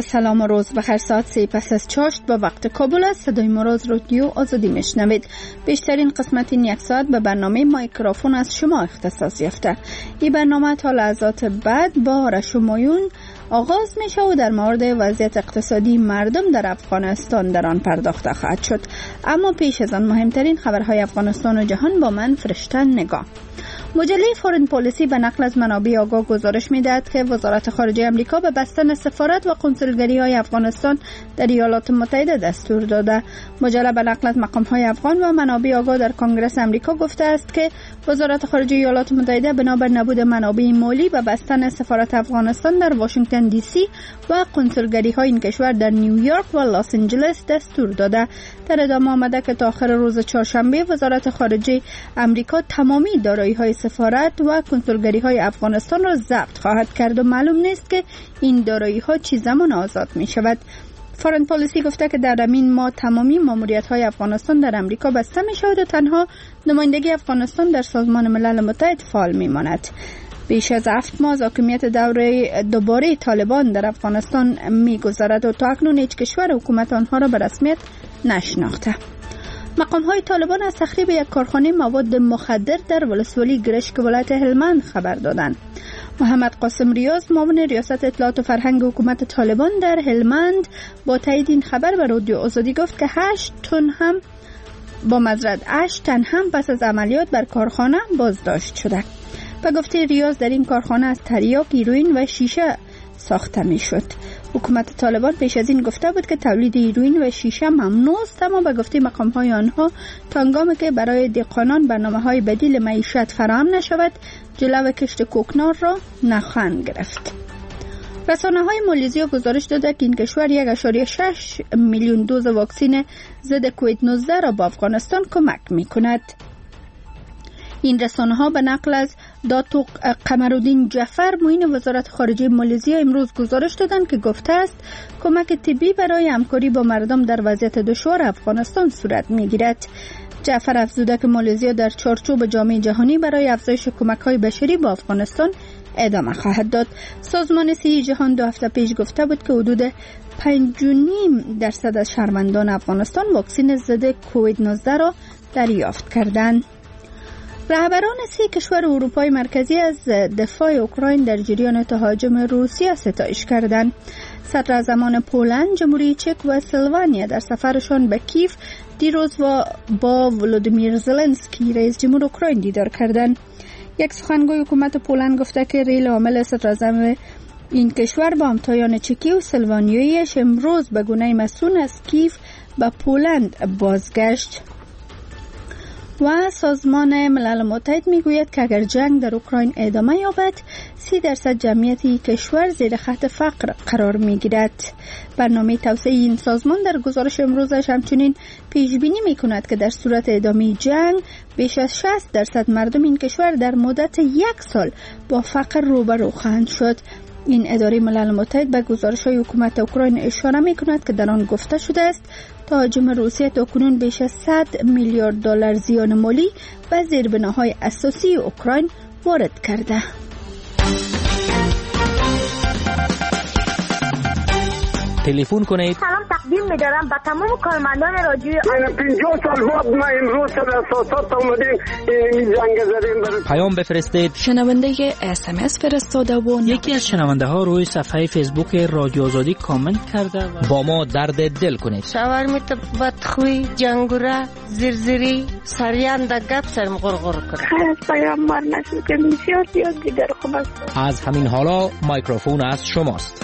سلام و روز بخیر. ساعت 3 پس از چاشت با وقت کابل است. صدای ما را از رادیو آزادی میشنوید. بیشترین قسمت این یک ساعت به برنامه مایکروفون از شما اختصاص یافته. این برنامه تا لحظات بعد با آرش همایون آغاز میشه و در مورد وضعیت اقتصادی مردم در افغانستان در آن پرداخته خواهد شد. اما پیش از آن مهمترین خبرهای افغانستان و جهان با من فرشته نگاه. مجله فورن پالیسی به نقل از منابع آگاه گزارش می‌دهد که وزارت خارجه آمریکا به بستن سفارت و قنسولگری‌های افغانستان در ایالات متحده دستور داده. مجله به نقل از مقام‌های افغان و منابع آگاه در کنگره آمریکا گفته است که وزارت خارجه ایالات متحده بنابر نبود منابع مالی به بستن سفارت افغانستان در واشنگتن دی سی و قنسولگری‌های این کشور در نیویورک و لس آنجلس دستور داده. در ادامه آمده که تا آخر روز چهارشنبه وزارت خارجه آمریکا تمامی دارایی‌های سفارت و کنسولگری‌های افغانستان را ضبط خواهد کرد و معلوم نیست که این دارایی‌ها چه زمان آزاد می‌شود. فورن پالیسی گفته که در همین ماه تمامی ماموریت‌های افغانستان در آمریکا بسته می‌شود و تنها نمایندگی افغانستان در سازمان ملل متحد فعال می‌ماند. بیش از 7 ماه حاکمیت دوباره طالبان در افغانستان می‌گذرد و تا اکنون هیچ کشور حکومت آنها را به رسمیت نشناخته. مقام‌های طالبان از تخریب یک کارخانه مواد مخدر در ولسوالی گرشک ولایت هلمند خبر دادند. محمد قاسم ریاض معاون ریاست اطلاعات و فرهنگ حکومت طالبان در هلمند با تایید این خبر به رادیو آزادی گفت که 8 تن هم پس از عملیات بر کارخانه بازداشت شده. به گفته ریاض در این کارخانه از تریاک، هیروئین و شیشه ساخته میشد. حکومت طالبان پیش از این گفته بود که تولید هیروئین و شیشه ممنوع است، اما به گفته مقام‌های آنها تا هنگامی که برای دهقانان برنامه‌های بدیل معیشت فراهم نشود جلو کشت کوکنار را نخواهند گرفت. رسانه‌های مالزی گزارش داده که این کشور 1.6 میلیون دوز واکسن ضد کووید 19 را به افغانستان کمک می‌کند. این رسانه‌ها به نقل از داتو قمرالدین جعفر معین وزارت خارجه مالزی امروز گزارش دادند که گفته است کمک طبی برای همکاری با مردم در وضعیت دشوار افغانستان صورت می‌گیرد. جعفر افزوده که مالزی در چارچوب جامعه جهانی برای افزایش کمک‌های بشری با افغانستان ادامه خواهد داد. سازمان صحی جهان 2 هفته پیش گفته بود که حدود 5.5% از شهروندان افغانستان واکسن ضد کووید 19 را دریافت کردند. رهبران 3 کشور اروپای مرکزی از دفاع اوکراین در جریان تهاجم روسیه ستایش کردند. صدراعظمان پولند، جمهوری چک و اسلوونیا در سفرشان به کیف دیروز با ولودیمیر زلنسکی رئیس جمهور اوکراین دیدار کردند. یک سخنگوی حکومت پولند گفته که ریل عامل صدراعظم این کشور با همتایان چکی و اسلوونیایش امروز به گونه مسئول از کیف به پولند بازگشت. و سازمان ملل متحد میگوید که اگر جنگ در اوکراین ادامه یابد 30% جمعیت این کشور زیر خط فقر قرار میگیرد. برنامه توسعه این سازمان در گزارش امروزش همچنین پیش بینی میکند که در صورت ادامه جنگ بیش از 60% مردم این کشور در مدت 1 سال با فقر روبرو خواهند شد. این اداره ملل متحد به گزارش‌های حکومت اوکراین اشاره می‌کند که در آن گفته شده است تهاجم روسیه تاکنون بیش از 100 میلیارد دلار زیان مالی به زیربناهای اساسی اوکراین وارد کرده. تلفن کنید. سلام تقدیم می‌دارم به تمام کارمندان رادیو. من 50 سال بعد ما امروز در اساسات اومدیم این جنگ زدیم. پیام بفرستید. شنونده SMS فرستاده و یکی از شنونده ها روی صفحه فیسبوک رادیو آزادی کامنت کرده و با ما درد دل کنید. شاورمیت بدخوی، جنگوره، زرزری، سریان در گپ سرم غرغر کنه. خیلی پیامبر نشد که بسیار دیگر خوب است. از همین حالا مایکروفون از شماست.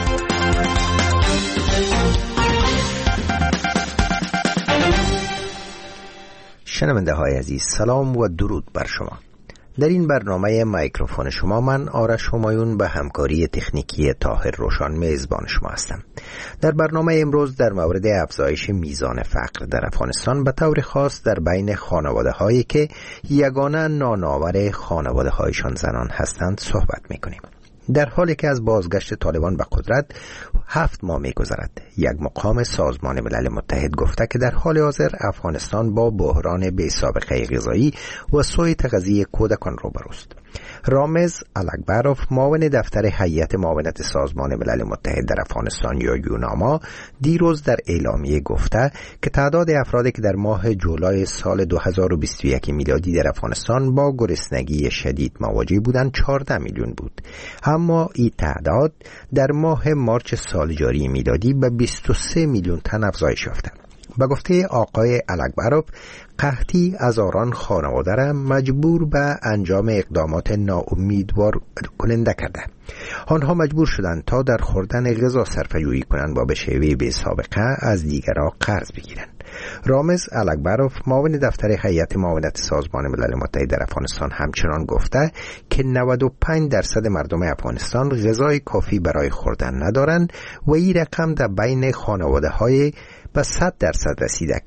شنونده های عزیز، سلام و درود بر شما. در این برنامه مایکروفون شما من آرش همایون به همکاری تکنیکی طاهر روشان میزبان شما هستم. در برنامه امروز در مورد افزایش میزان فقر در افغانستان به طور خاص در بین خانواده هایی که یگانه نانآور خانواده هایشان زنان هستند صحبت میکنیم. در حالی که از بازگشت طالبان به قدرت 7 ماه می‌گذرد. یک مقام سازمان ملل متحد گفته که در حال حاضر افغانستان با بحران بی سابقه غذایی و سوء تغذیه کودکان روبروست. رامز الکبروف، معاون دفتر هیئت معاونت سازمان ملل متحد در افغانستان یا یوناما، دیروز در اعلامیه گفته که تعداد افرادی که در ماه جولای سال 2021 میلادی در افغانستان با گرسنگی شدید مواجه بودند 14 میلیون بود، اما این تعداد در ماه مارچ سال جاری میلادی به 23 میلیون تن افزایش یافته. به گفته آقای الکبروف، قحطی هزاران خانواده را مجبور به انجام اقدامات ناامیدوار کننده کرده. آنها مجبور شدند تا در خوردن غذا صرفه‌جویی کنند و به شیوه بی سابقه از دیگران قرض بگیرند. رامز الکبروف، معاون دفتر هیئت معاونت سازمان ملل متحد در افغانستان، همچنان گفته که 95% مردم افغانستان غذای کافی برای خوردن ندارند و این رقم در بین خانواده‌های به 100% رسیده